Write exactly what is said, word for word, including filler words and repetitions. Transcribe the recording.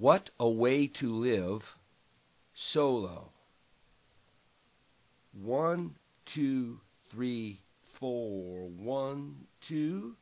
What a way to live solo. One, two, three, four. One, two.